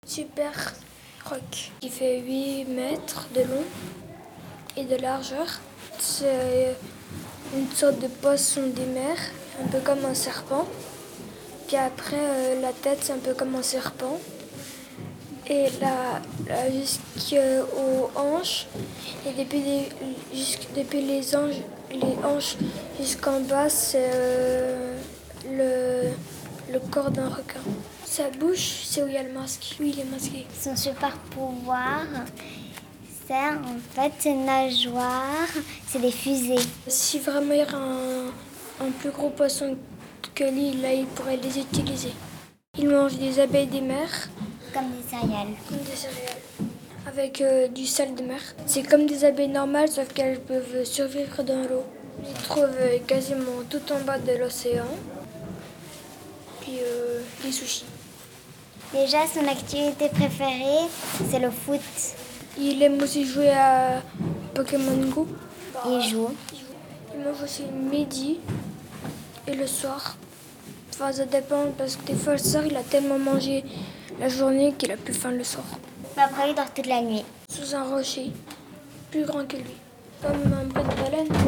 Super roc qui fait 8 mètres de long et de largeur. C'est une sorte de poisson des mers, un peu comme un serpent. Puis après, la tête, c'est un peu comme un serpent. Et là jusqu'aux hanches, et depuis les hanches jusqu'en bas, c'est le corps d'un requin. Sa bouche, c'est où il y a le masque. Oui, il est masqué. Son super pouvoir, c'est en fait ses nageoires, c'est des fusées. Si vraiment il y aurait un plus gros poisson que lui, là, il pourrait les utiliser. Il mange des abeilles des mers. Comme des céréales. Comme des céréales. Avec du sel de mer. C'est comme des abeilles normales, sauf qu'elles peuvent survivre dans l'eau. Ils se trouvent quasiment tout en bas de l'océan. Puis des sushis. Déjà, son activité préférée, c'est le foot. Il aime aussi jouer à Pokémon Go. Il joue. Il mange aussi le midi et le soir. Enfin, ça dépend parce que des fois le soir, il a tellement mangé la journée qu'il a plus faim le soir. Mais après, il dort toute la nuit. Sous un rocher, plus grand que lui. Comme un bruit de baleine.